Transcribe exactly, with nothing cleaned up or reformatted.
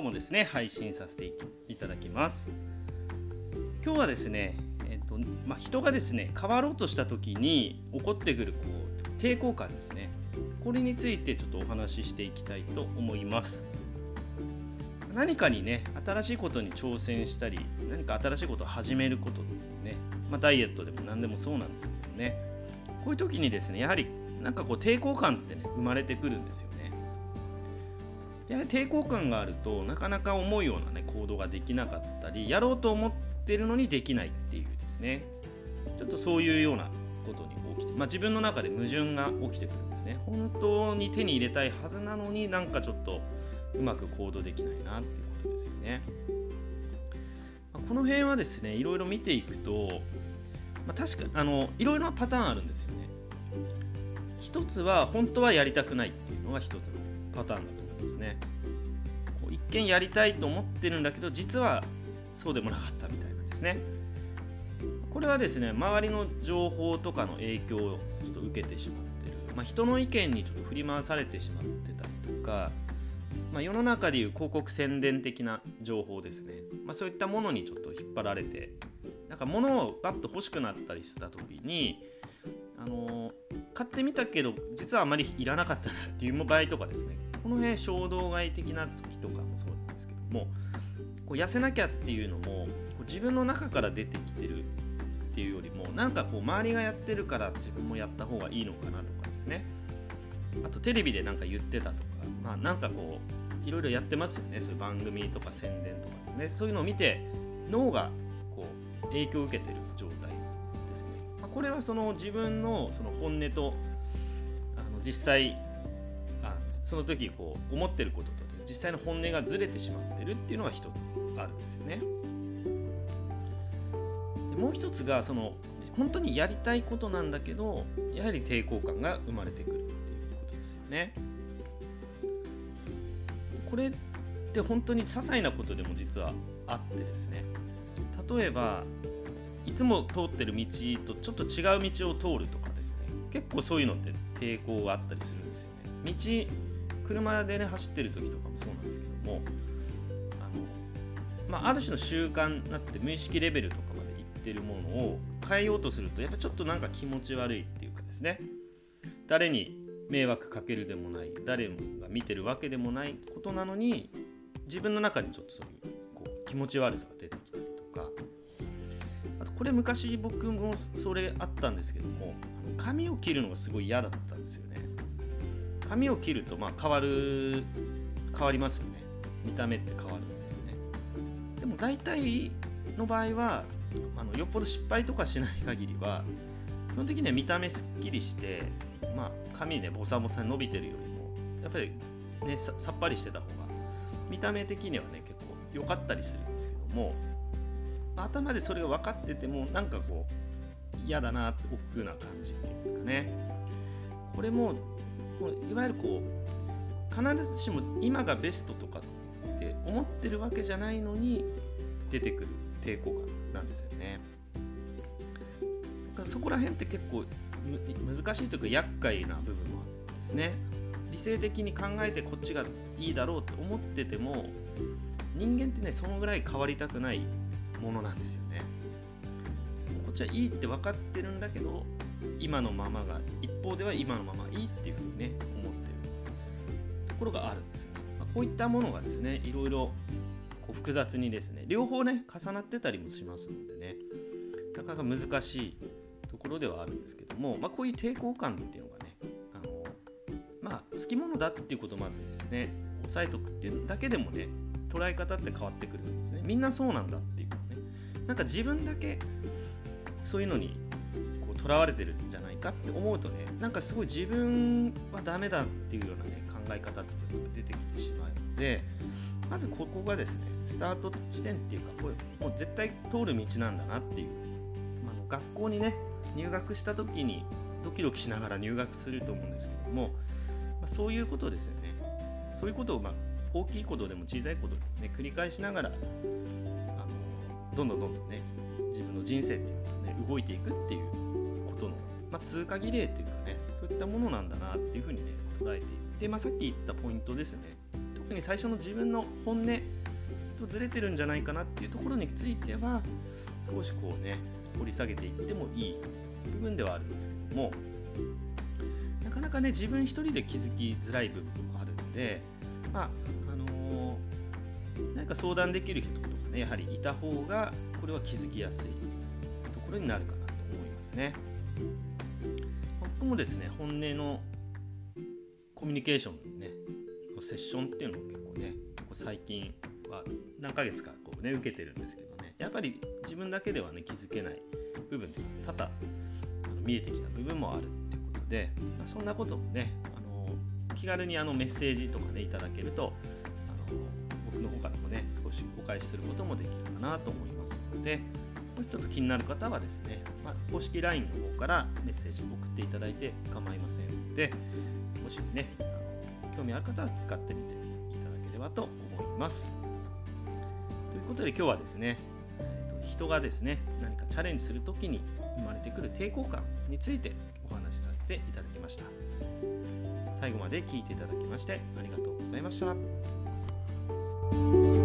日もですね配信させていただきます。今日はですね、えっとまあ、人がですね変わろうとした時に起こってくるこう抵抗感ですね、これについてちょっとお話ししていきたいと思います。何かにね新しいことに挑戦したり、何か新しいことを始めることね、まあ、ダイエットでも何でもそうなんですけどね、こういう時にですねやはりなんかこう抵抗感ってね生まれてくるんですよね。やはり抵抗感があるとなかなか思うようなね行動ができなかったり、やろうと思ってるのにできないっていうですね、ちょっとそういうようなことに起きて、まあ、自分の中で矛盾が起きてくるんですね。本当に手に入れたいはずなのになんかちょっとうまく行動できないなっていうことですよね。まあ、この辺はですねいろいろ見ていくと、まあ、確かあのいろいろなパターンあるんですよね。一つは本当はやりたくないっていうのが一つのパターンだと思うんですね。こう一見やりたいと思ってるんだけど実はそうでもなかったみたいなんですね。これはですね周りの情報とかの影響をちょっと受けてしまっている、まあ、人の意見にちょっと振り回されてしまってたりとか、まあ、世の中でいう広告宣伝的な情報ですね、まあ、そういったものにちょっと引っ張られて、なんか物をバッと欲しくなったりした時にあのー、買ってみたけど実はあまりいらなかったなっていう場合とかですね、この辺衝動買い的な時とかもそうなんですけども、こう痩せなきゃっていうのもこう自分の中から出てきてるっていうよりも、なんかこう周りがやってるから自分もやった方がいいのかなとかですね、あとテレビでなんか言ってたとか、まあ、なんかこういろいろやってますよね、そういう番組とか宣伝とかですね、そういうのを見て脳がこう影響を受けてる状態ですね。まあ、これはその自分のその本音とあの実際あその時こう思ってることと実際の本音がずれてしまってるっていうのが一つあるんですよね。でもう一つがその本当にやりたいことなんだけどやはり抵抗感が生まれてくるっていうことですよね。これって本当に些細なことでも実はあってですね、例えばいつも通ってる道とちょっと違う道を通るとかですね、結構そういうのって抵抗があったりするんですよね。道車でね走ってる時とかもそうなんですけども、あの、まあ、ある種の習慣になって無意識レベルとかまでいってるものを変えようとするとやっぱちょっとなんか気持ち悪いっていうかですね、誰に迷惑かけるでもない、誰が見てるわけでもないことなのに自分の中にちょっとそういうこう気持ち悪さが出てきたりとか、あとこれ昔僕もそれあったんですけども、髪を切るのがすごい嫌だったんですよね。髪を切るとまあ変わる変わりますよね。見た目って変わるんですよね。でも大体の場合はあのよっぽど失敗とかしない限りは基本的には見た目すっきりして、まあ、髪ねボサボサに伸びてるよりもやっぱりね さ, さっぱりしてた方が見た目的にはね結構良かったりするんですけども、頭でそれが分かっててもなんかこう嫌だなって億劫な感じっていうんですかね。これもいわゆるこう必ずしも今がベストとかって思ってるわけじゃないのに出てくる抵抗感なんですよね。だからそこら辺って結構難しいというか厄介な部分もあるんですね。理性的に考えてこっちがいいだろうと思ってても人間ってねそのぐらい変わりたくないものなんですよね。こっちはいいって分かってるんだけど今のままが一方では今のままいいっていうふうにね思ってるところがあるんですよね。まあ、こういったものがですねいろいろこう複雑にですね両方ね重なってたりもしますのでね、なかなか難しいところではあるんですけども、まあ、こういう抵抗感っていうのがねあのまあ好きものだっていうことをまずですね押さえとくっていうだけでもね捉え方って変わってくると思うんですね。みんなそうなんだっていうのね、なんか自分だけそういうのにとらわれてるんじゃないかって思うとね、なんかすごい自分はダメだっていうようなね考え方っていうのが出てきてしまうので、まずここがですねスタート地点っていうかこれもう絶対通る道なんだなっていう、まあ、の学校にね入学した時にドキドキしながら入学すると思うんですけども、まあ、そういうことですよね。そういうことをまあ大きいことでも小さいことでもね繰り返しながらあのどんどんどんどんね自分の人生っていうのがね動いていくっていうことの、まあ、通過儀礼というかねそういったものなんだなっていうふうにね捉えていって、まあ、さっき言ったポイントですね、特特に最初の自分の本音とずれてるんじゃないかなっていうところについては少しこうね掘り下げていってもいい部分ではあるんですけども、なかなかね自分一人で気づきづらい部分もあるので、まああのー、何か相談できる人とかねやはりいた方がこれは気づきやすいところになるかなと思いますね。僕もですね本音のコミュニケーションねセッションっていうのを結構ねここ最近は何ヶ月かこうね受けてるんですけどね、やっぱり自分だけではね気づけない部分で多々見えてきた部分もあるっていうことで、まあ、そんなこともねあの気軽にあのメッセージとかねいただけるとあの僕の方からもね少しお返しすることもできるかなと思いますので、もしちょっと気になる方はですね、まあ、公式 ライン の方からメッセージを送っていただいて構いませんので、もしねあの興味ある方は使ってみていただければと思います。ということで今日はですね、えーと、人がですね何かチャレンジするときに生まれてくる抵抗感についてお話しさせていただきました。最後まで聞いていただきましてありがとうございました。